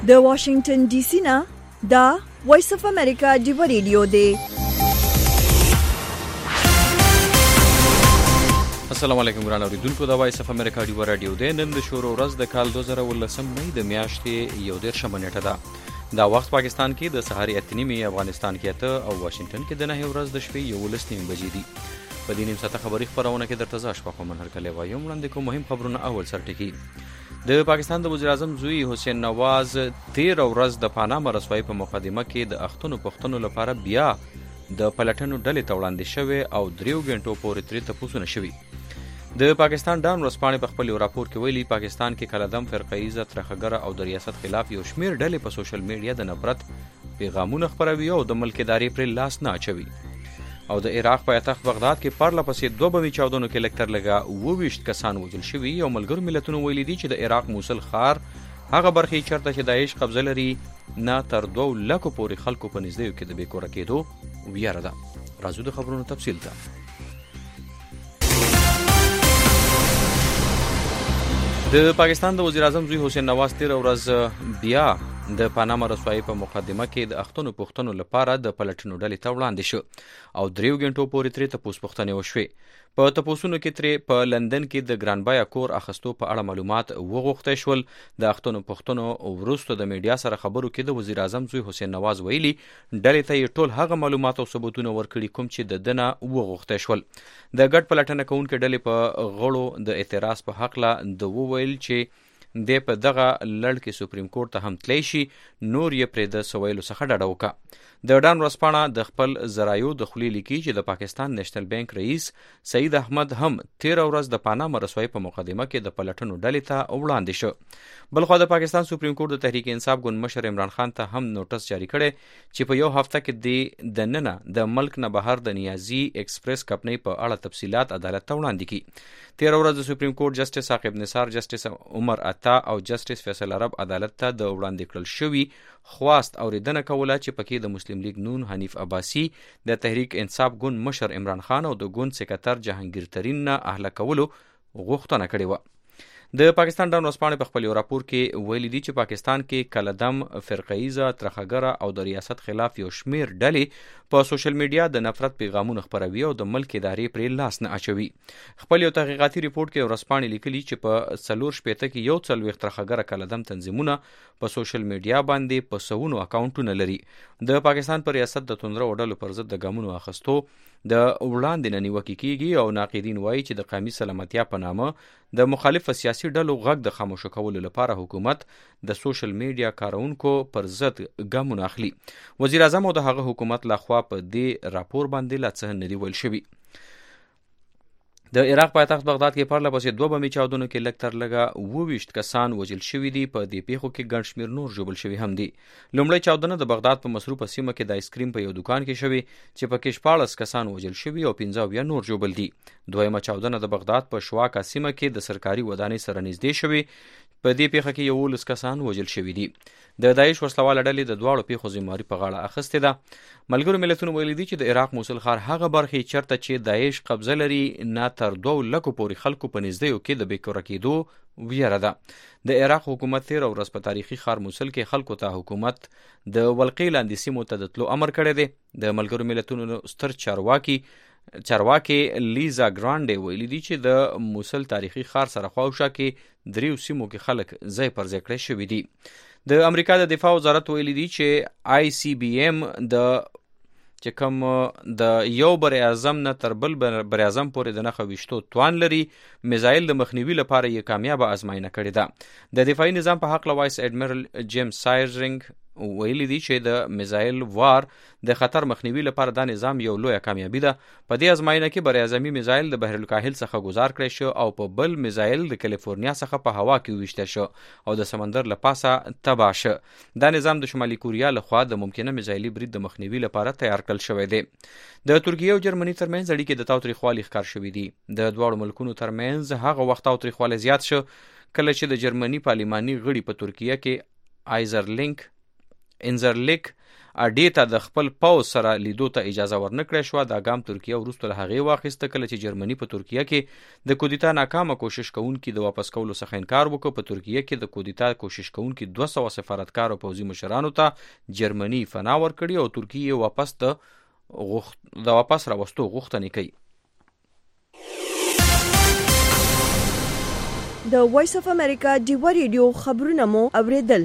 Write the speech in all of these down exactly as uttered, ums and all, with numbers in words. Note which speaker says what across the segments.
Speaker 1: د واشنگټن ډي سي نه دا وایس اف امریکا ډیو ریډیو دی.
Speaker 2: السلام علیکم ګران اوریدونکو، دا وایس اف امریکا ډیو ریډیو دی. نن د شروع ورځ د کال دوه زره ولسم مې د میاشتې یو دیرشمه نیټه ده. دا وخت پاکستان کې د سهار اته نیمې، افغانستان کې اته او واشنگټن کې د نهه ورځ د شپې یولس نیمې بجې دي. په دې نیم ساعته خبري خپرونه کې درته زه اشفاق مومن هرکلی وایم. وړاندې کوم مهم خبرونه. اول سرټکي. د پاکستان د وزیر اعظم زوی حسین نواز تیر ورځ د پاناما رسوایی په مقدمه کې د اختونو پښتنو لپاره بیا د پلټنو ډلې ته وړاندې شوی او دریو غنټو پورې ترې تپوسونه شوي. د پاکستان ډان ورځپاڼې په خپل راپور کې ویلي پاکستان کې کلدم، فرقه‌ایزه، ترخګره او د ریاست خلاف یو شمیر ډلې په سوشل میډیا د نفرت پیغامونه خپروي او د ملک ادارې پر لاس نه اچوي. او د عراق پایتخت بغداد کې پرله پسې دوه بمي چاودنو کې لږ تر لږه اووه ویشت کسان وژل شوي. او ملګرو ملتونو ویلي دي چې د عراق موصل ښار هغه برخې چېرته چې داعش قبضه لري نه تر دوو لکو پورې خلکو په نږدېو کې د بېکوره کېدو ویره ده. راځو د خبرونو تفصیل ته. د پاکستان د وزیر اعظم زوی حسین نواز تیر ورځ بیا د پاناما رسوایی په مقدمه کې د اختونو پښتنو لپاره د پلټنو ډلې ته وړاندې شو او دریو غنټو پورې ترې تپوس پوښتنې وشوې. په تپوسونو کې ترې په لندن کې د ګران بیه کور اخیستو په اړه معلومات وغوښتل شول. د اختونو پښتنو وروسته د میډیا سره خبرو کې د وزیر اعظم زوی حسین نواز ویلي ډلې ته یې ټول هغه معلومات او ثبوتونه ورکړي کوم چې د دنه وغوښتل شول. د ګډ پلټنه کوونکې ډلې په غړو د اعتراض په حقله د وویل چې د په دغه لړ کې سپریم کورټ ته هم تلی شي، نور یې پرې د سویلو څخه ډډه وکړه. د ډان ورځپاڼه د خپل ذرایعو د خولې لیکي چې د پاکستان نیشنل بانک رئیس سعید احمد هم تیر ورځ د پاناما رسوایی په مقدمه کې د پلټنو ډلې ته وړاندې شو. بلخوا د پاکستان سپریم کورټ د تحریک انصاف ګوند مشر عمران خان ته هم نوټس جاری کړی چې په یو هفته کې د ننه د ملک نه بهر د نیازي ایکسپریس کمپنۍ په اړه تفصیلات عدالت ته وړاندې کړي. تیر ورځ د سپریم کورټ جسټس عاقب نثار، جسټس عمر عطا او جسټس فیصل عرب عدالت ته د وړاندې کړل شوي خواست اوریدنه کوله چې پکې د مسلم لیگ نون حنیف عباسی، د تحریک انصاف ګوند مشر عمران خان او د ګوند سکرټر جهانگیر ترین نه اهله کولو غوښتنه کړې وه. د پاکستان ډان ورځپاڼې په خپل یو راپور کې ویلي دي چې پاکستان کې کلدم، فرقه‌ایزه، ترخګره او د ریاست خلاف یو شمیر ډلې په سوشل میډیا د نفرت پیغامونه خپروي او د ملک ادارې پرې لاس نه اچوي. خپل یو تحقیقاتي ریپورت کې ورځپاڼې لیکلي چې په څلور شپېته کې یو څلوېښت ترخګره کلدم تنظیمونه په سوشل میډیا باندې په سوونو اکاونټونه لري. د پاکستان پر ریاست د توندرو ډلو پر ضد د ګامونو اخیستو د وړاندې نه نیوکې کیږي او ناقدین وایي چې د قومي سلامتیا په نامه د مخالف سیاسي ډلو غږ د خاموشه کولو لپاره حکومت د سوشل میډیا کارونکو پر ضد ګامونه اخلي. وزیر اعظم او د هغه حکومت لخوا په دې راپور باندې لا څه نه دي ویل شوي. د عراق پایتخت بغداد کې پرله پسې دوه بمي چاودنو کې لږ تر لږه اووه ویشت کسان وژل شوي دي. په دې پیښو کې ګڼ شمېر نور ژوبل شوي هم دي. لومړی چاودنه د بغداد په مصروفه سیمه کې د آیسکریم په یو دکان کې شوې چې پکې شپاړس کسان وژل شوي او پنځه اویا نور ژوبل دي. دویمه چاودنه د بغداد په شواکا سیمه کې د سرکاري ودانۍ سره نږدې شوې. په دې پیښه کې یولس کسان وژل شوي دي. د داعش وسلواله ډلې د دواړو پیښو ذمهواري په غاړه اخیستې ده. ملګرو ملتونو ویلي دي چې د عراق موصل ښار هغه برخې چېرته چې داعش قبضه لري نه تر دوو لکو پورې خلکو په نږدېو کې د بېکوره کېدو ویره ده. د عراق حکومت تېره ورځ په تاریخي ښار موصل کې خلکو ته حکومت د ولقې لاندې سیمو ته د تلو امر کړی دی. د ملګرو ملتونو ستر چارواکي چارواکې لیزا ګرانډې ویلي دي چې د موصل تاریخي ښار سره خواوشا کې دریو سیمو کې خلک ځای پر ځای کړی شوي دي. د امریکا د دفاع وزارت ویلي دي چې آی سی بی ایم د چې کوم د یو بر اعظم نه تر بل بر اعظم پورې د نښه ویشتو توان لري، میزایل د مخنیوي لپاره یې کامیابه ازمایښت کړې ده. د دفاعي نظام په حقله وایس اډمیرل جیمز سایرنګ ویلي دي چې د میزایل وار د خطر مخنیوي لپاره دا نظام یو لویه کامیابي ده. په دې ازمایښت کې بر اعظمي میزایل د بحر الکاهل څخه گذار کړی شو او په بل میزایل د کالیفورنیا څخه په هوا کې وویشتل شو او د سمندر له پاسه تباه شو. دا نظام د شمالي کوریا لخوا د ممکنه میزایلي برید د مخنیوي لپاره تیار کړل شوی دی. د ترکیې او جرمني ترمنځ اړیکې د تاوتریخوالي ښکار شوي دي. د دواړو ملکونو ترمنځ هغه وخت تاوتریخوالی زیات شو کله چې د جرمني پارلماني غړي په ترکیه کې آیزرلینک انزرلیک اډې ته د خپل پوځ سره لیدو ته اجازه ورنکړې شوه. دا ګام ترکیه وروسته له هغې واخیسته کله چې جرمني په ترکیه کې د کودتا ناکامه کوشش کوونکي د واپس کولو څخه انکار وکړ. په ترکیه کې د کودتا کوشش کوونکي دوه سوه سفارتکار او پوځي مشرانو ته جرمني پناه ورکړي او ترکیه واپس د غوښت د واپس راوستو غوښتنې کوي.
Speaker 1: د وایس اف امریکا ډیوا ریډیو خبرونه مو اوریدل.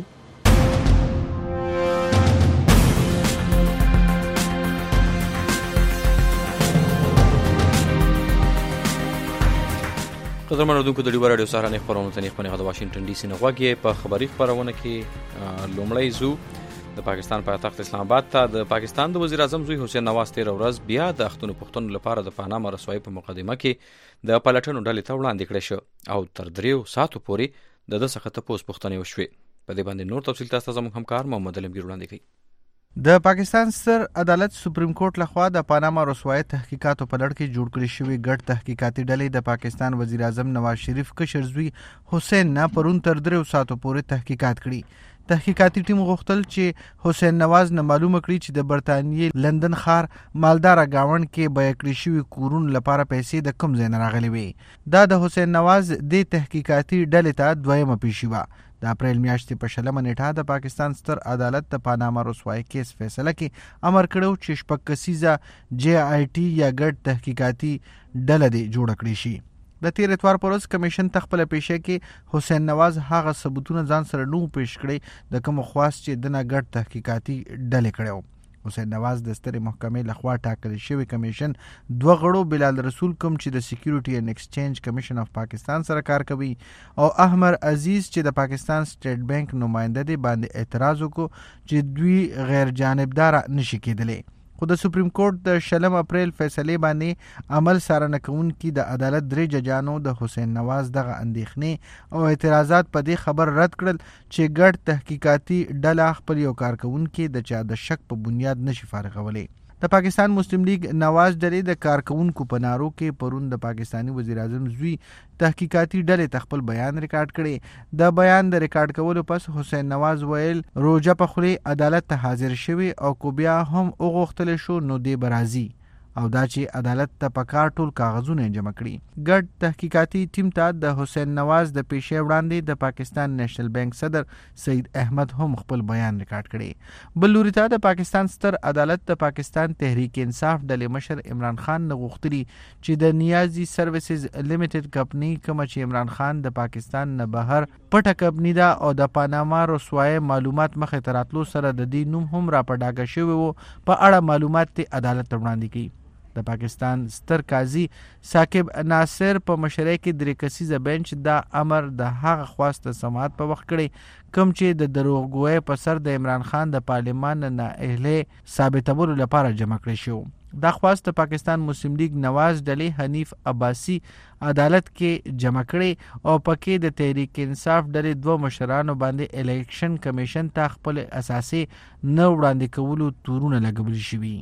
Speaker 2: قدرمن اردوونکو د ډیوا راډیو سهارنۍ خپرونه ته نیخ د واشنگټن ډي سي نه غوږ په خبري خپرونه کې لومړی زو د پاکستان پایتخت اسلام آباد ته. د پاکستان د وزیر اعظم زوی حسین نواز تیر ورځ بیا د اختونو پښتنو لپاره د پانامه رسوایی په مقدمه کې د پلټنو ډلې ته وړاندې کړی شو او تر دریو ساعتو پورې د ده څخه تپوس پوښتنې وشوې. په دې باندې نور تفصیل تاسو ته زموږ همکار محمد علمګیر وړاندې کوي.
Speaker 3: د پاکستان ستر عدالت سپریم کورټ لخوا د پاناما رسوایی تحقیقاتو په لړ کې جوړ کړی شوی ګډ تحقیقاتي ډلې د پاکستان وزیر اعظم نواز شریف کشر زوی حسین نه پرون تر دریو ساعتو پورې تحقیقات کړي. تحقیقاتي ټیم غوښتل چې حسین نواز نه معلومه کړي چې د برطانیې لندن ښار مالداره گاوند کې بیه کړي شوي کورونو لپاره پیسې د کوم ځای نه راغلي وي. دا د حسین نواز د تحقیقاتي ډلې ته دویمه پیشي وه. د اپریل میاشتې په شلمه نیټه د پاکستان ستر عدالت د پاناما رسوایی کیس فیصله کې امر کړو چې شپږ کسیزه جے آی ټي یا ګډ تحقیقاتي ډله دې جوړه کړې شي. د تیر اتوار پر ورځ کمیشن ته خپله پیشه کې حسین نواز هغه ثبوتونه ځان سره نو پیش کړي د کوم خواست چې دنه ګډ تحقیقاتي ډلې کړو. حسین نواز د سترې محکمې لخوا ټاکل شوی کمیشن دوه غړو بلال رسول کوم چې د سکیورټي اینڈ ایکسچینج کمیشن اف پاکستان سره کار کوي او احمد عزیز چې د پاکستان سټیټ بانک نماینده دی باندې اعتراض وکړو چې دوی غیر جانبدار نشي کېدلی. خو د سپریم کورټ د شلم اپریل فیصلې باندې عمل څارنه کوونکي د عدالت درې ججانو د حسین نواز دغه اندېښنې او اعتراضات په دې خبر رد کړل چې ګډ تحقیقاتي ډله خپل یو کارکوونکي د چا د شک په بنیاد نشي فارغولی. د پاکستان مسلم لیگ نواز ډلې د کارکوونکو په نارو کې پرون د پاکستانی وزیر اعظم زوی تحقیقاتي ډلې ته خپل بیان ریکارډ کړي. د بیان د ریکارډ کولو پس حسین نواز ویل روجه په خوري عدالت ته حاضر شوی او کو بیا هم وغوښتل شو نو دی برازي او دا چې عدالت ته پکار ټول کاغذونه جمع کړي. ګډ تحقیقاتي ټیم ته د حسین نواز د پیښې وړاندې د پاکستان نېشنل بانک صدر سید احمد هم خپل بیان ریکارډ کړي. بل لوري ته د پاکستان ستر عدالت د پاکستان تحریک انصاف ډلې مشر عمران خان نه غوښتلي چې د نیازي سروسز لیمیټډ کمپنی کوم چې عمران خان د پاکستان نه بهر پټه کمپنی ده او د پاناما رسوایی معلومات مخې ته راتلو سره د دې نوم هم را په ډاګه شوی وو په اړه معلومات ته عدالت ته وړاندې کړي. د پاکستان ستر قاضي ثاقب ناصر په مشرۍ کې درې کسیزه بنچ دا امر د هغه خواست سماعت په وخت کړی کوم چې د دروغګویۍ په سر د عمران خان د پارلمان نه اهلي ثابتولو لپاره جمع کړی شو. دا خواست د پاکستان مسلم لیگ نواز ډلې حنیف عباسی عدالت کې جمع کړي او پکې د تحریک انصاف ډلې دوه مشرانو باندې الیکشن کمیشن ته خپل اساسي نه وړاندې کولو تورونه لګول شوي.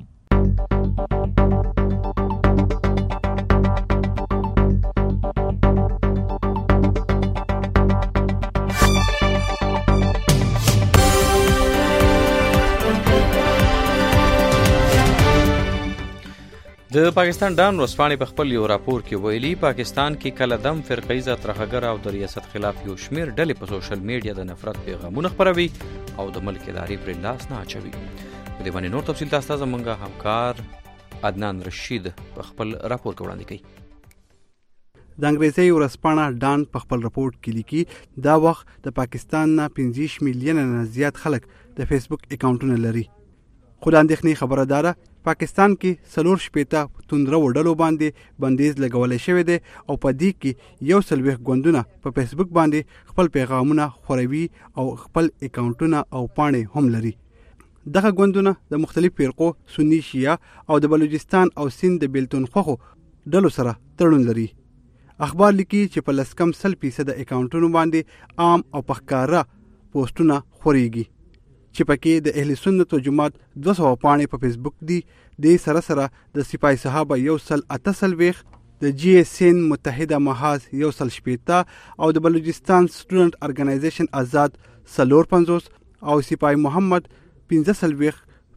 Speaker 2: د پاکستان ډان ورځپاڼې په خپل یو راپور کې ویلي پاکستان کې کله دم فرقیزه ترهګر او د ریاست خلاف یو شمیر ډلې په سوشل میډیا د نفرت پیغامونه خپروي او د ملک ادارې پر لاس نه اچوي. په دې باندې نور تفصیل تاسو ته زموږ همکار عدنان رشید په خپل راپور کې وړاندې کوي.
Speaker 4: د انګریزي ورځپاڼه ډان په خپل راپور کې لیکي دا وخت د پاکستان نه پنځه میلیونه نه زیات خلک د فیسبوک اکاونټونه لري. خو د اندېښنې خبره داره پاکستان کې څلور شپېته توندره وډلو باندې بندیز لګولی شوی دی او په دې کې یو څلوېښت ګوندونه په فیسبوک باندې خپل پیغامونه خوروي او خپل اکاونټونه او پاڼې هم لري. دغه ګوندونه د مختلف فرقو سني شیعه او د بلوچستان او سند د بیلتون خوخو ډلو سره تړون لري. اخبار لیکي چې په لس کم سل فیصده اکاونټونو باندې عام او پخکاره پوسټونه خوريږي چې پکې د اهل سنت او جماعت دوه سوه پاڼې په فیسبوک دي. د سره سره د سپای صحابه یو سل اته څلوېښت، د جی ایس این متحده محاذ یو سل شپېته او د بلوچستان سټوډنټ ارګنایزیشن آزاد څلور پنځوس او سپای محمد پنځه څلوېښت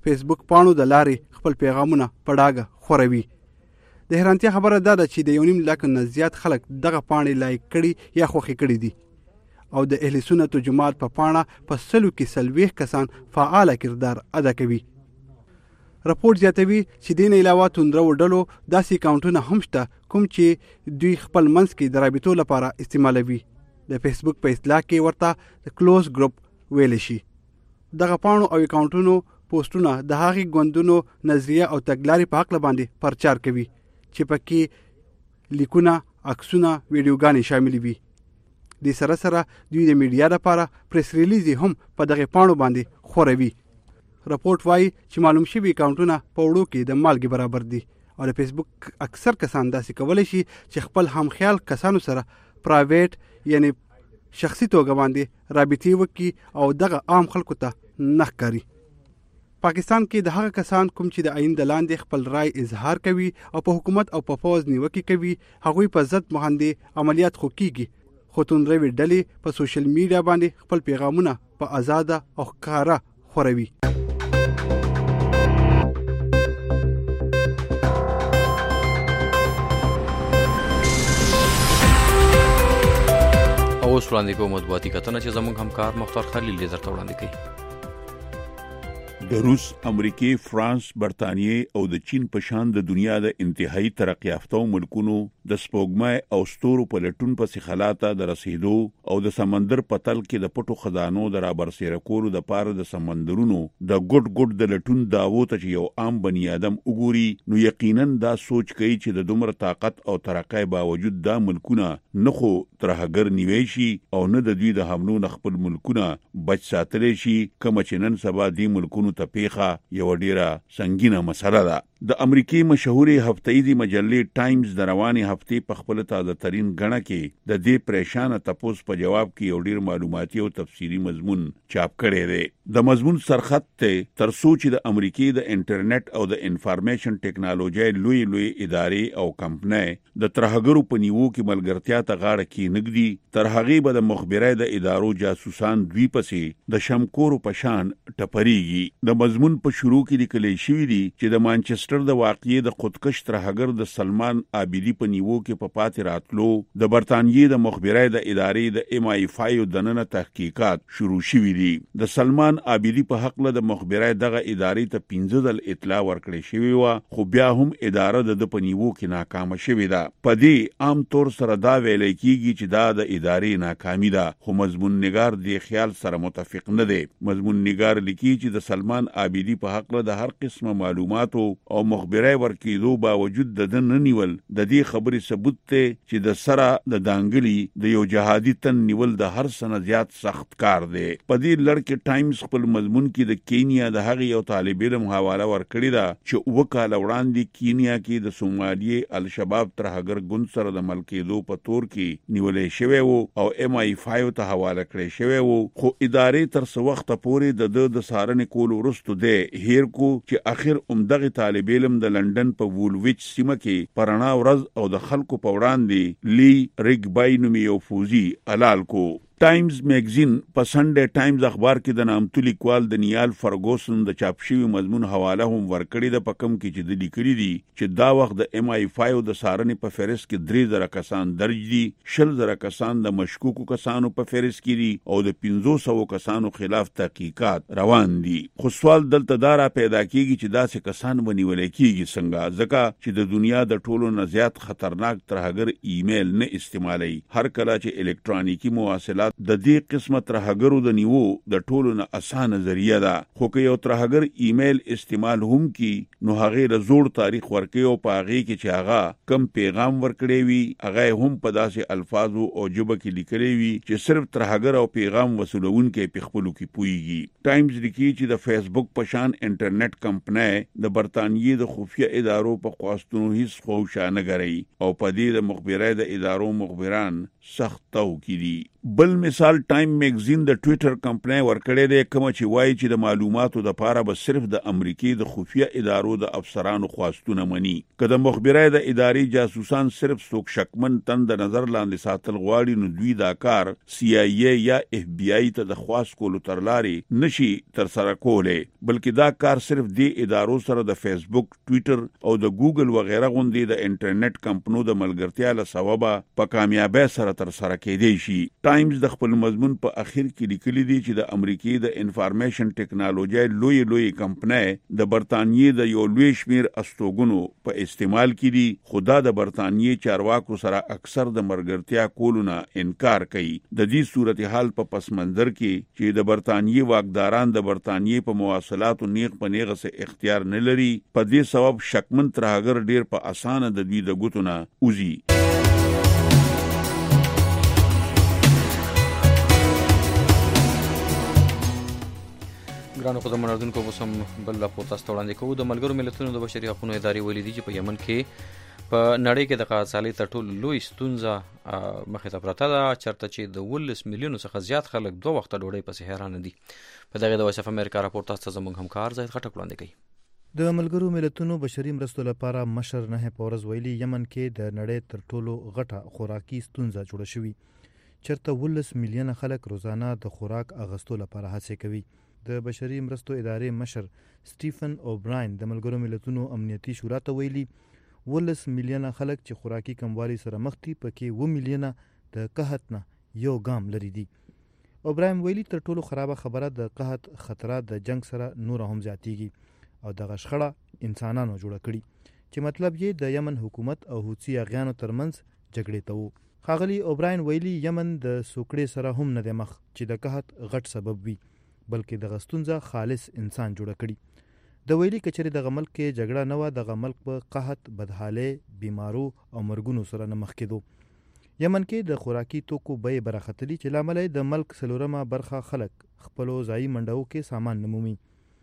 Speaker 4: فیسبوک پاڼو د لارې خپل پیغامونه په ډاګه خوروي. د حیرانتیا خبره دا ده چې د یو نیم لک نه زیات خلک دغه پاڼې لایک کړي یا خوښې کړي دي او د اهل سنت جماعت په پاڼه په سلو کې څلوېښت کسان فعاله کردار ادا کوي. راپور زیاتوي چې دې نه علاوه توندرو ډلو داسې اکاونټونه هم شته کوم چې دوی خپل منځ کې د رابطو لپاره استعمالوي. د فیسبوک په اصطلاح کې ورته د کلوز ګروپ ویل شي. دغه پاڼو او اکاونټونو پوسټونه د هغې ګوندونو نظریه او تګلارې په حق باندې پرچار کوي چې پکې لیکونه، عکسونه، ویډیوګانې شامل وي. د سره سره دوی د میډیا لپاره پریس ریلیز هم په دغه پاڼو باندې خوروي. راپورټ وایي چې معلوم شوي اکاونټونه په وړو کې د مالګې برابر دي او د فیسبوک اکثر کسان داسې کولی شي چې خپل همخیال کسانو سره پرایویټ یعنی شخصي توګه باندې رابطې وکړي او دغه عام خلکو ته نه ښکاري. پاکستان کې د هغه کسان کوم چې د آئین د لاندې خپل رای اظهار کوي او په حکومت او په پوځ نیوکې کوي، هغوی په ضد باندې عملیات خو کیږي، خو توندروي ډلې په سوشل میډیا باندې خپل پیغامونه په آزاده او ښکاره خوروي.
Speaker 2: اوس وړاندې کوو مطبوعاتي کتنه چې زموږ همکار مختار خلیل دې درته وړاندې کوي.
Speaker 5: د روس، امریکې، فرانس، برطانیې او د چین په شان د دنیا د انتهایی ترقی یافته ملکونو د سپوږمۍ او ستورو په لټون پسې خلاته د رسیدو او د سمندر په تل کې د پټو خزانو د رابرسېره کولو د پاره د سمندرونو د ګډ ګډ د لټون داوو ته چې یو عام بنی آدم وګوري، نو یقینا دا سوچ کوي چې د دومره طاقت او ترقۍ باوجود دا ملکونه نه خو ترهګر نیوي شي او نه د دوی د حملو نه خپل ملکونه بچ ساتلی شي، کومه چې نن سبا دې ملکونو ته پیخه یو ډیره سنگینه مسله ده. د امریکای مشهوري هفتهیزي مجلې ټایمز د رواني هفتې په خپل تازه ترين غڼه کې د دې پریشانه تپوس په جواب کې یو ډیر معلوماتي او تفصیلی مضمون چاپ کړی دی. د مضمون سرخط ته تر څو چې د امریکای د انټرنیټ او د انفارمیشن ټیکنالوژي لوی لوی ادارې او کمپنۍ د ترهګرو په نیوو کې ملګرتیا ته غاړه کې نګدي، تر هغه به د مخبرای د ادارو جاسوسان دوی پسې د شمکورو په شان ټپریږي. د مضمون په شروع کې لیکل شوی دی چې د مانچستر د واقعي د خودکش ترهګر د سلمان عابدی په نیوو کې په پاتې راتلو د برتانیې د مخبرای د ادارې د ایم آی پنځه دننه تحقیقات شروع شوي دي. د سلمان عابدی په حق له د مخبرای دغه ادارې ته پنځه ځل اطلاع ورکړې شوې و، خو بیا هم اداره د په نیوو کې ناکامه شوې ده. په دې عام طور سره دا ویل کېږي چې دا د ادارې ناکامي ده، خو مضمون نگار دې خیال سره متفق نه دی. مضمون نگار لیکي چې د سلمان عابدی په حق له د هر قسمه معلوماتو او مخبرای ورکېدو باوجود د دن نیول د دې خبرې ثبوت ته چې د سره د دانګلی د یو جهادي تن نیول د هر سنه زیات سخت کار دی. په دې لړ کې ټایمز خپل مضمون کې د کینیا د هغې یو طالب علم حواله ورکړې ده چې اووه کاله وړاندې کینیا کې د سومالیې الشباب ترهګر ګوند سره د مل کېدو په تور کې نیولې شوی و او ایم آی پنځه ته حواله کړی شوی و، خو ادارې تر څه وخته پورې د د د سارنې کولو وروسته دی هیر کو چې اخر عمدغه طالب علم د لندن په وولویچ سیمه کې پرانا ورځ او د خلکو په وړاندې لی ریګبای نومي یو فوزي حلال کو. ټایمز میگزین په سنډه ټایمز اخبار کې د نامتو لیکوال د نیال فرګوسن د چاپ شوی مضمون حواله هم ورکړې ده، په کم کې چې د لیکلي دي چې دا وخت د ایم آی پنځه د سارنې په فهرست کې درې زره کسان درج دي، شل زره کسان د مشکوکو کسانو په فهرست کې دي او د پنځه سوه کسانو خلاف تحقیقات روان دي. خو سوال دلته دا را پیدا کیږي چې داسې کسان ونیول کیږي څنګه، ځکه چې د دنیا د ټولو نه زیات خطرناک ترهګر ایمیل نه استعمالي. هر کله چې الکترونیکی مواصلات د دې قسمه ترهګرو د نیوو د ټولو نه اسانه ذریعہ ده، خو که یو ترهګر ایمیل استعمال هم کی نو هغه له زوړ تاریخ ورکي او په هغه کې چې هغه کم پیغام ورکړي وي هغه هم په داسې الفاظو او جبه کې لیکلي وي چې صرف ترهګر او پیغام وصولونکي په خپلو کې پويږي. ټایمز لیکي چې د فیسبوک په شان انټرنیټ کمپنۍ د برتانیې د خفیه ادارو په خواستونو هیڅ خوشا نه غري او په دې د مخبرای د ادارو مخبران سخت توکي دي. بل مثال ټایم میگزین د ټویټر کمپنۍ ورکړی دی کوم چې وایي چې د معلوماتو د پاره به صرف د امریکای د خفیه ادارو د افسرانو خواستونه مني که د مخبرای د ادارې جاسوسان صرف څوک شکمن تند نظر لاندې ساتل غواړي نو دوی دا کار سی آی ای یا اف بی آی ته د خواست کولو تر لارې نشي تر سره کولی بلکې دا کار صرف د ادارو سره د فیسبوک ټویټر او د ګوګل وغیرہ غوندې د انټرنیټ کمپنو د ملګرتیا له سببه په کامیابی سره تر سره کېدی شي ټایمز د خپل مضمون په اخر کې لیکلي دي چې د امریکای د انفارمیشن ټیکنالوژي لوی لوی کمپنۍ د برتانیې د یو لوی شمیر استوګنو په استعمال کې دي خدا د برتانیې چارواکو سره اکثر د مرګرتیا کولو نه انکار کوي د دې صورتحال په پس منظر کې چې د برتانیې واکداران د برتانیې په مواصلاتو نیغ په نیغه سه اختیار نه لري په دې سبب شکمن ترهګر ډیر په اسانه د دوی د ګوتونه اوزي
Speaker 2: ګرانو خدای منردونکو وسم بل لا پورته ستوړاندې کوو د ملګرو ملتونو د بشري حقوقو ادارې ویلي دي چې په یمن کې په نړۍ کې د قحطۍ تر ټولو لوی ستونزه مخې ته پرته ده چېرته چې د ولس میلیونو څخه زیات خلک دوه وخته ډوډۍ پسې حیرانه دي په دغه د وایس اف امریکا راپور تاسو زموږ همکار زاهد خټک وړاندې کوي
Speaker 6: د ملګرو ملتونو بشري مرستو لپاره مشر نه پورز ویلي یمن کې د نړۍ تر ټولو غټه خوراکي ستونزه جوړه شوې چېرته ولس میلیونه خلک روزانه د خوراک اغستو لپاره هڅې کوي د بشري مرستو ادارې مشر سټیفن اوبراین د ملګرو ملتونو امنیتي شورا ته ویلي ولس میلیونه خلک چې خوراکي کموالي سره مخ دي پکې اووه میلیونه د قحط نه یو ګام لري دي اوبراین ویلي تر ټولو خرابه خبره د قحط خطرات د جنگ سره نور هم زیاتیږي او دغه شخړه انسانانو جوړه کړي چې مطلب یې د یمن حکومت او حوثي اغیانو ترمنځ جګړې ته وو ښاغلي اوبراین ویلي یمن د سوکړې سره هم نه دی مخ چې د قحط غټ سبب وي بلکې د غستونزه خالص انسان جوړ کړي د ویلي کچري د ملک کې جګړه نه و د ملک په قحط بدحاله بیمارو او مرګونو سره نه مخ کېدو یمن کې د خوراکي توکو بیې برختلی چې لامل د ملک سلورمه برخه خلک خپلو ځای منډو کې سامان نمومي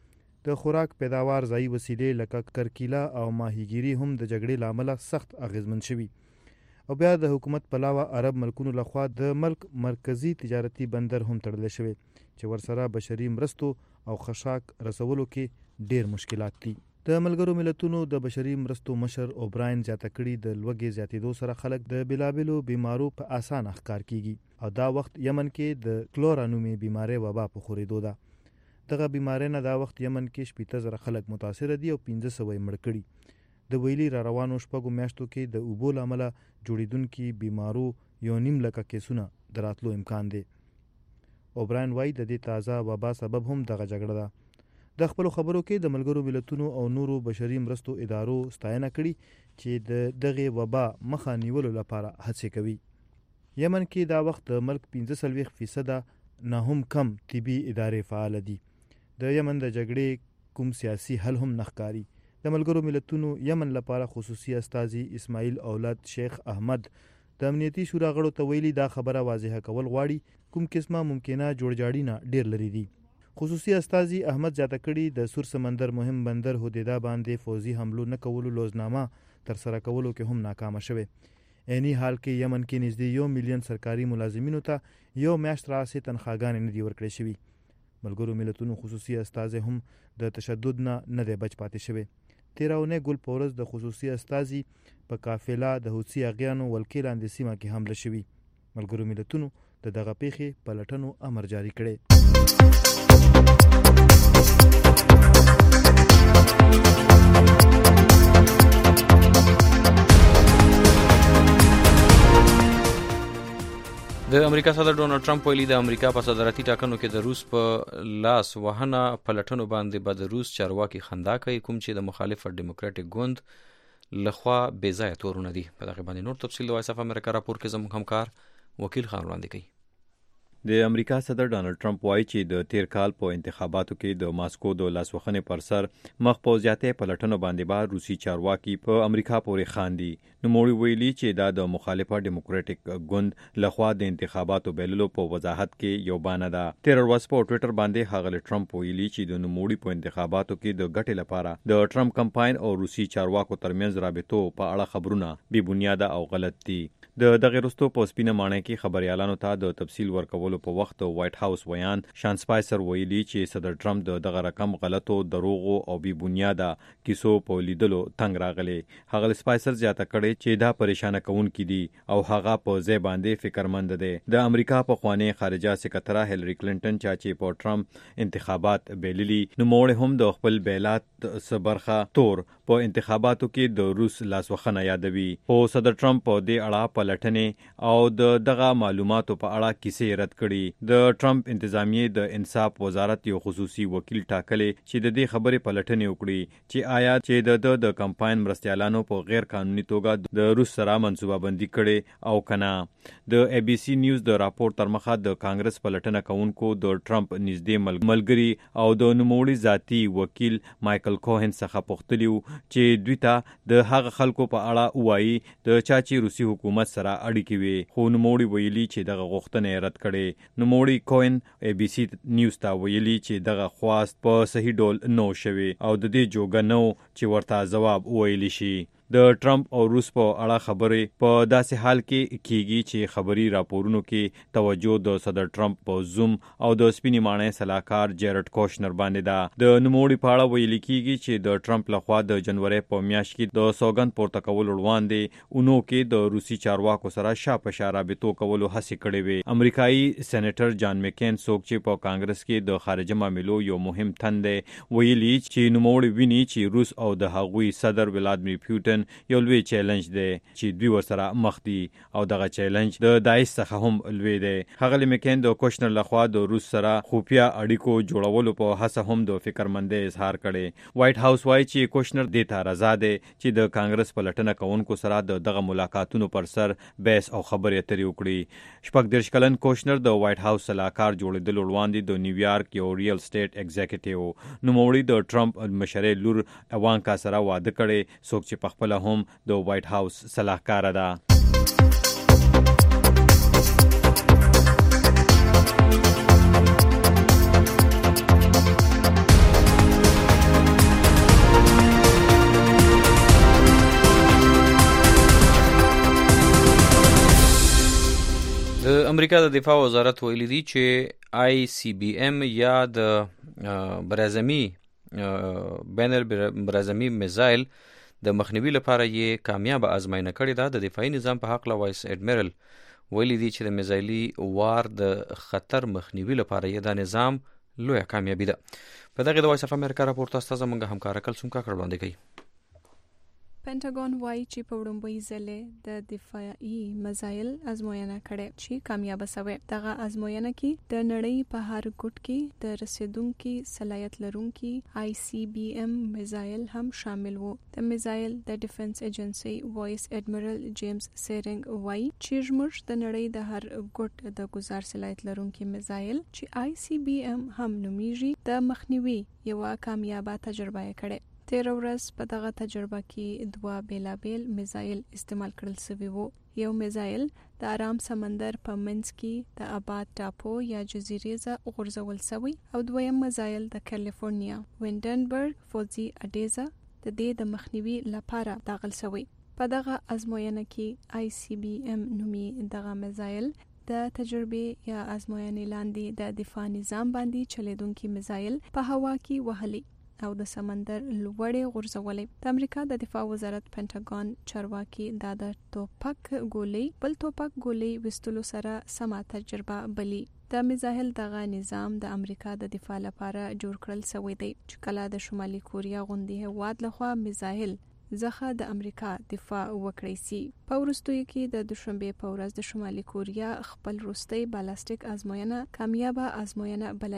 Speaker 6: د خوراک پیداوار ځای وسیلې لکه کرکیلا او ماهیګیری هم د جګړې لامل سخت اغیزمن شوي او بیا د حکومت پلاوه عرب ملکونو لخوا د ملک مرکزی تجارتي بندر هم تړل شوی چې ورسره بشري مرستو او خشاک رسولو کې ډیر مشکلات دي د ملګرو ملتونو د بشري مرستو مشر اوبراین زیاته کړي د لوږې زیاتېدو سره خلک د بلابلو بیمارو په اسانه ښکار کیږي او دا وخت یمن کې د کلورا نومې بیماری وبا په خورېدو ده دغه بیماری نه دا وخت یمن کې شپېته زره خلک متاثر دي او پنځه سوه یې مړ کړي د ویلي را روانو شپږو میاشتو کې د اوبو له امله جوړېدونکي بیمارو یو نیم لکه کیسونه د راتلو امکان دی اوبراین وایي د دې تازه وبا سبب هم دغه جګړه ده د خپلو خبرو کې د ملګرو ملتونو او نورو بشري مرستو ادارو ستاینه کړي چې د دغه وبا مخه نیولو لپاره هڅې کوي یمن کې دا وخت د ملک پنځه څلوېښت فیصده نه هم کم طبي ادارې فعال دي د یمن د جګړې کوم سیاسي حل هم نه ښکاري د ملګرو ملتونو یمن لپاره خصوصي استازي اسماعیل اولاد شیخ احمد د امنیتي شورا غړو ته ویلي دا خبره واضحه کول غواړي کوم قسمه ممکنه جوړجاړي نه ډیر لري دي خصوصي استازي احمد زیاته کړي د سور سمندر مهم بندر هدیدا باندې فوزي حملو نه کولو لوزنامه تر سره کولو کې هم ناکامه شوه اني حال کې یمن کې نږدې یو میلیون سرکاري ملازمینو ته یو میاشت راسي تنخواګانې نه دی ورکړې شوی ملګرو ملتونو خصوصي استازي هم د تشدد نه نه دی بچ پاتې شوی تیراونه ګل پورز د خصوصي استازي په قافله د حوثي اغیانو ولکې لاندې سیمه کې حمله شوی ملګرو ملتونو د دغه پیښې پلټنو امر جاری کړي
Speaker 2: د امریکا صدر ډونالد ټرمپ ویلي د امریکا په صدارتي ټاکنو کې د روس په لاس وهنه پلټنو باندې به د روس چارواکي خندا کوي کوم چې د مخالف ډیموکراټیک ګوند لخوا بې ځایه تورونه دي په دغه باندې نور تفصیل د وایس اف امریکا راپور کې زموږ همکار وکیل خان وړاندې کوي
Speaker 7: د امریکا صدر ډانلډ ټرمپ وایي چې د تیر کال په انتخاباتو کې د ماسکو د لاسوهنې پر سر مخ په زیاتې پلټنو باندې به روسي چارواکي په امریکا پورې خاندي. نوموړي ویلي چې دا د مخالفه ډیموکراټیک ګوند لخوا د انتخاباتو بللو په وضاحت کې یو بانه ده. تیر ورځ په ټوئیټر باندې ښاغلی ټرمپ ویلي چې د نوموړي په انتخاباتو کې د ګټې لپاره د ټرمپ کمپاین او روسي چارواکو ترمنځ رابطو په اړه خبرونه بې بنیاده او غلط دي. د دغه وروسته په سپینه ماڼۍ کې خبريالانو ته د تفصیل ورکولو په وخت وایټ هاوس ویان شان سپایسر ویلي چې صدر ټرمپ د دغه رقم غلطو دروغو او بې بنیاده کیسو په لیدلو تنگ راغلی. هغه سپایسر زیاته کړې چې دا پریشانه کوونکې دي او هغه په ځای باندې فکرمند دی. د امریکا په خوانی خارجه سکرټره هیلری کلینټن چې په ټرمپ انتخابات بیللي، نو موږ هم د خپل بیلات سبرخه تور په انتخاباتو کې د روس لاسوهنه یادوي. او صدر ټرمپ په دې اړه پلټنې او د دغه معلوماتو په اړه کیسې رد کړي. د ټرمپ انتظامیه د انصاف وزارت یو خصوصي وکیل ټاکلی چې د دې خبرې پلټنې وکړي چې آیا چې د د کمپاین مرستیالانو په غیر قانوني توګه د روس سره منصوبه بندي کړي او کنه. د ای بي سي نیوز د راپور تر مخه د کانګرس پلټنه کوونکو د ټرمپ نږدې ملګری او د نوموړي ذاتی وکیل مایکل کوهن څخه پوښتلی چې دوی ته د هغه خلکو په اړه وایي د چا چې روسي حکومت سره اړیکې وي، خو نوموړي ویلي چې دغه غوښتنه رد کړي. نوموړي کوهن ای بي سي نیوز ته ویلي چې دغه خواست په صحیح ډول نو شوی او د دې جوګه نو چې ورته ځواب ویلی شي. د ټرمپ او روس په اړه خبرې په داسې حال کې کیږي چې خبري راپورونو کې توجه د صدر ټرمپ په زوم او د سپینې ماڼۍ سلاکار جیرډ کوشنر باندې ده. د نوموړي په اړه ویل کیږي چې د ټرمپ لخوا د جنوري په میاشت کې د سوګند پورته کول وړاندې اونو کې د روسي چارواکو سره شاپه شارابطو کولو هڅه کړې وي. امریکایي سېنیټر جان مکین څوک چې په کانګرس کې د خارجه معاملو یو مهم تن دی، ویلي چې نوموړي ویني چې روس او د هغوی صدر ولادیمیر پوتین یو لوی چیلنج دی چې دوی ورسره مخ دي او دغه چیلنج د داعش څخه هم لوی دی. هغه مکین د کوشنر لخوا د روس سره خفیه اړیکو جوړولو په هڅه هم د فکرمندۍ اظهار کړي. وایټ هاوس وایي چې کوشنر دې ته رضا دی چې د کانګرس پلټنه کوونکو سره د دغه ملاقاتونو پر سر بحث او خبرې اترې وکړي. شپږ دېرش کلن کوشنر د وایټ هاوس سلاکار جوړېدلو وړاندې د نیویارک یو ریل سټیټ ایگزیکټیو. نوموړي د ټرمپ مشرې لور ایوانکا سره واده کړي، څوک چې په خپله هم د وایټ هاوس سلاکار ده.
Speaker 2: د امریکا د دفاع وزارت ویلي دی چې آی سی بی ام یا د برازمي بین البرازمي میزایل د مخنیوي لپاره یې کامیاب آزمایښت کړې ده. د دفاعي نظام په حق له وایس اډمیرل ویلي دی چې د میزایلي وار د خطر مخنیوي لپاره یې دا نظام لویه کامیابي ده. په دغه د وایس اف امریکا راپور تاسو ته زموږ همکار کلثوم کاکړ وړاندې کوي.
Speaker 8: پینټاګون وایي چې په وړاندوي ځلې د دفاعي میزایل ازموینه کړې چې کامیاب شوه. دغه ازموینه کې د نړۍ په هر ګوټ کې د رسیدونکو صلاحیت لرونکي آی سی بی ام میزایل هم شامل وو. د میزایل د ډیفنس ایجنسی وایس اډمیرل جیمز سیرنګ وایي چې زموږ د نړۍ د هر ګوټ د گزار صلاحیت لرونکي میزایل چې آی سی بی ام هم نومیږي د مخنیوي یو کامیابه تجربه کړې. تیر ورځ په دغه تجربه کې دوه بیلابیل میزایل استعمال کړل شوي وو. یو میزایل د آرام سمندر په منځ کې د آباد ټاپو یا جزیرې ځای غورځول شوی او دویم میزایل د کالیفورنیا وینډنبرګ فوزي اډیزا د دې د مخنیوي لپاره داخل شوی. په دغه ازموینه کې آی سی بی ام نومي دغه میزایل د تجربه یا ازموینې لاندې د دفاع نظام باندې چلیدونکي میزایل په هوا کې وهلي او د سمندر لوړې غورځولې. د امریکا د دفاع وزارت پینټاګون چارواکي دا د توپک ګولۍ بل توپک ګولۍ وستلو سره سما تجربه بلی. د میزایل دغه نظام د امریکا د دفاع لپاره جوړ کړل شوی دی چې کله د شمالي کوریا غوندې هیواد لخوا میزایل ځخه د امریکا دفاع وکړي سي. په وروستیو کې د دوشنبه په ورځ د شمالي کوریا خپل وروستۍ بالستیک ازموینه کامیابه ازموینه بللې.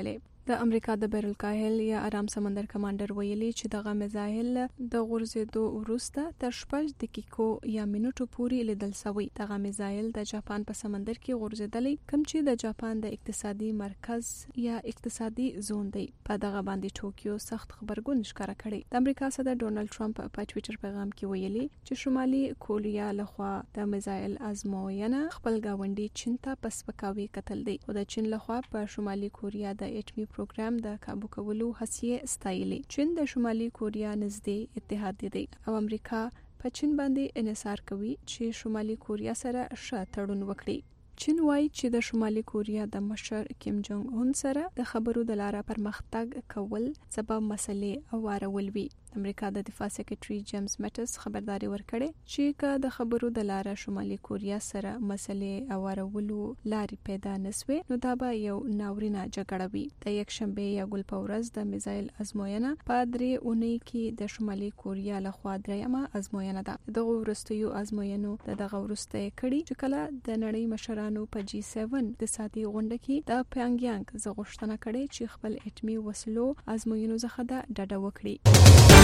Speaker 8: د امریکا د بحرالکاهل یا آرام سمندر کمانډر ویلي چې دغه میزایل د غورځېدو وروسته تر شپږ دقیقو یا منټو پورې لیدل شوی. دغه میزایل د جاپان په سمندر کې غورځېدلی، کوم چې د جاپان د اقتصادي مرکز یا اقتصادي زون دی. په دغه باندې ټوکیو سخت خبرګون ښکاره کړی. د امریکا صدر ډونالد ټرمپ په ټوئیټر پیغام کې ویلي چې شمالي کوریا لخوا د میزایل ازموینه خپل گاونډي چین ته په سپکاوي کتل دی او د چین لخوا په شمالي کوریا د اټومي پروګرام د کابو کولو هڅې ستایلې. چین د شمالي کوریا نږدې اتحاد دی او امریکا په چین باندې انحصار کوي چې شمالي کوریا سره ښه تړون وکړي. چین وایي چې د شمالي کوریا د مشر کیم جونګ اون سره د خبرو د لارې پرمختګ کول سبب مسلې اوارول وي. امریکا د دفاع سیکریټري جیمز میټس خبرداري ورکړې چې که د خبرو د لارې شمالي کوریا سره مسلې اوارولو لارې پیدا نسوي نو دا به یو ناورینه جګړه وي. د یک شنبه یا ګل په ورځ د میزایل ازموینه په درې اونۍ کې د شمالي کوریا لخوا دریمه ازموینه ده. دغه وروستیو ازموینو د دغه وروسته کړي چې کله د نړۍ مشرانو په جی سیون اقتصادي غونډه کې د پیانګیانګ زغوښتنه کړې چې خپل اټمي وسلو ازموینو څخه د ډډه وکړي.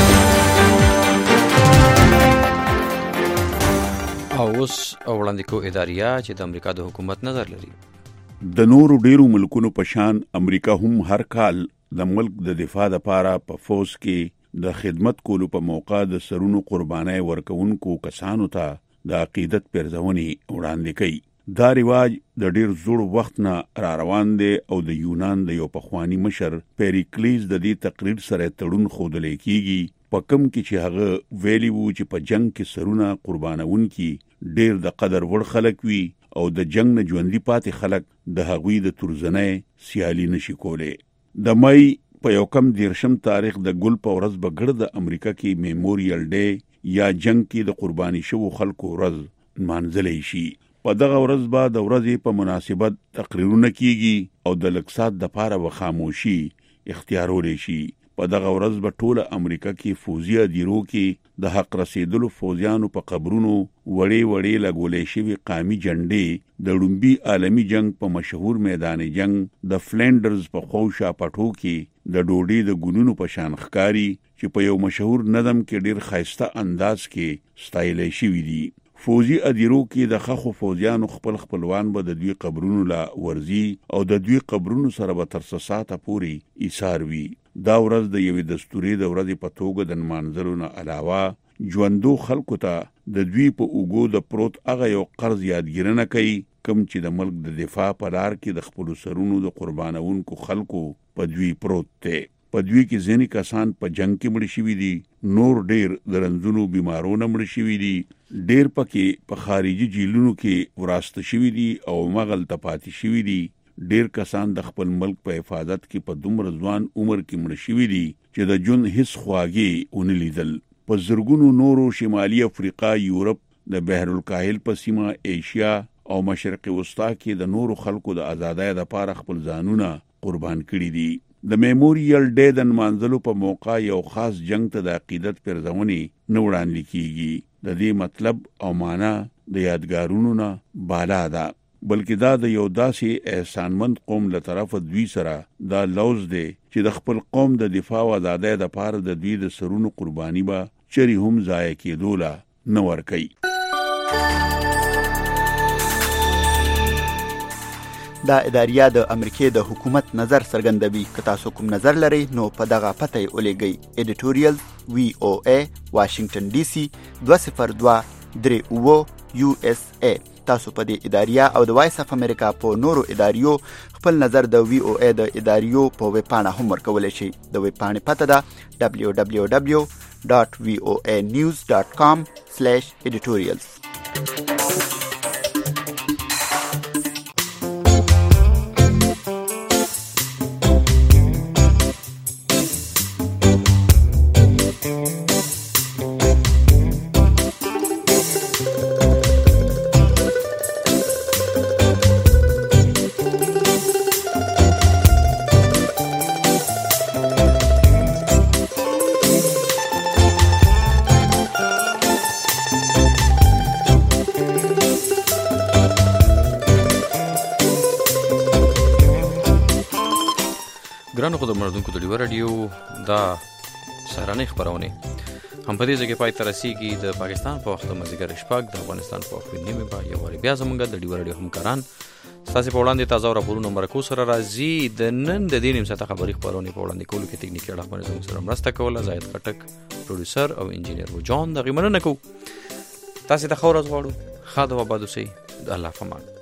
Speaker 2: او اوس وړاندې کو اداریه چې د امریکا د حکومت نظر لري.
Speaker 5: د نورو ډیرو ملکونو په شان امریکا هم هر کال د ملک د دفاع لپاره په فوج کې د خدمت کولو په موقع د سرونو قربانای ورکوونکو کسانو ته د عقیدت پیرزونې وړاندې کوي. دا رواج د ډیر زوړ وخت نه را روان دی او د یونان د یو پخوانی مشر پیریکلیز د دې تقریر سره تړون خوندل کیږي په کوم کې چې هغه ویلی وو چې په جنگ کې سرونه قربانونکي ډیر د قدر وړ خلک وي او د جنگ نه ژوندۍ پاتې خلک د هغوی د تورزنې سیالي نشي کوله. د مای په یو کم دیرشم تاریخ د ګل په ورځ به ګرد د امریکا کې میموریل ډے یا جنگ کې د قرباني شوو خلکو ورځ مانځلې شي. په دغه ورځ به د ورځې په مناسبت تقریرونه کیږي او د لکسات د پاره و خاموشي اختیارول شي. په دغه ورځ به ټوله امریکا کې فوزي ادیرو کې د حق رسیدلو فوزیانو په قبرونو وړې وړې لګولې شوی قامي جنډې د لومبي عالمي جنگ په مشهور میدان جنگ د فلندرز په خوشا پټو کې د ډوډۍ د ګونونو په شان ښکاری چې په یو مشهور ندم کې ډیر خاصه انداز کې ستایلې شوی دی. فوزي ادیرو کې د خخو فوزیانو خپل خپلوان به د دوی قبرونو لا ورزي او د دوی قبرونو سره به تر ساته پوري ایثار وي. دا ورځ د یوې دستوري د ورځې په توګه د منځلو نه علاوه ژوندو خلکو ته د دوی په اوګو د پروت هغه یو قرض یادګیرنه کوي کوم چې د ملک د دفاع په لار کې د خپل سرونو د قربانونکو خلکو په دوی پروت دی. په دوی کې ځینې کسان په جنگ کې مړ شوي دي، نور ډیر د رنځونو بیمارونو مړ شوي دي، ډیر پکې په خارجي جیلونو کې وراسته شوي دي او مغل ته پاتې شوي دي. ډیر کسان د خپل ملک په حفاظت کې په دومره ځوان عمر کې مړ شوي دي چې د جون هیڅ خواږه ونه لیدل. په زرګونو نورو شمالي افریقا، یورپ، د بحرالکاهل په سیمه، ایشیا او مشرق وسطا کې د نورو خلکو د ازادۍ لپاره خپل ځانونه قربان کړي دي. د میموریل ډے د منځلو په موقع یو خاص جنگ ته د عقیدت پیرزونې نه وړاندې کیږي. د دې مطلب او معنا د یادګارونو نه بالا ده، بلکې دا د یو داسې احسانمند قوم له طرفه دوی سره دا لوز دی چې د خپل قوم د دفاع او آزادۍ لپاره د دوی د سرونو قرباني به چری هم ضایع کېدوله نه ورکوي.
Speaker 9: دا اداریه د امریکای د حکومت نظر څرګندوي. که تاسو کوم نظر لرئ نو په دغه پته یې ولېږئ. ایډیټوریال وی او ای واشنگټن ډي سي دوه صفر دوه درې اووه یو اس ای. تاسو په دې اداریه او د وایس اف امریکا په نورو اداریو خپل نظر د وی او ای د اداریو په ویب پاڼه هم ورکولی شئ. د ویب پاڼې پته ده دبلیو دبلیو دبلیو ډاټ وی او ای نیوز ډاټ کام سلیش ایډیټوریالز.
Speaker 2: ګرانو خو د مردونکو د ډیو رادیو دا سهارنۍ خبرونه هم په دې ځای کې پای ته رسیږي. د پاکستان په وخت مازدیګر شپږ د افغانستان په وخت نیمه به یو واري بیا زمونږ د ډیو رادیو همکاران ستاسو په وړاندې تازه راپورونه مرکو سره راځي. د نن د دې نیم ساعته خبري خبرونه په وړاندې کولو کې ټکنیکي اړه باندې زموږ سره مرسته کوله زاهد خټک پروډوسر او انجینیر و جان د غیمنه نکو. تاسو ته خو ورځ غواړو. خاطر و بادوسی د الله فمان.